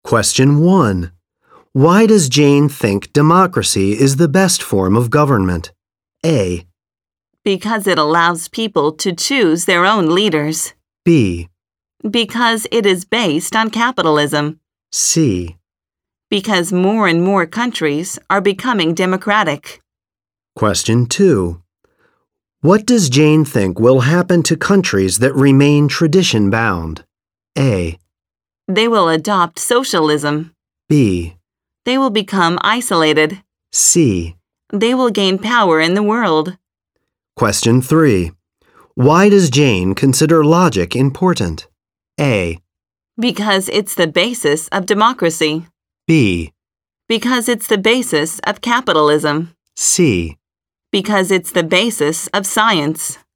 Question 1. Why does Jane think democracy is the best form of government? A. Because it allows people to choose their own leaders. B. Because it is based on capitalism. C. Because more and more countries are becoming democratic. Question 2. What does Jane think will happen to countries that remain tradition-bound? A. They will adopt socialism. B. They will become isolated. C. They will gain power in the world. Question 3. Why does Jane consider logic important? A. Because it's the basis of democracy. B. Because it's the basis of capitalism. C. Because it's the basis of science.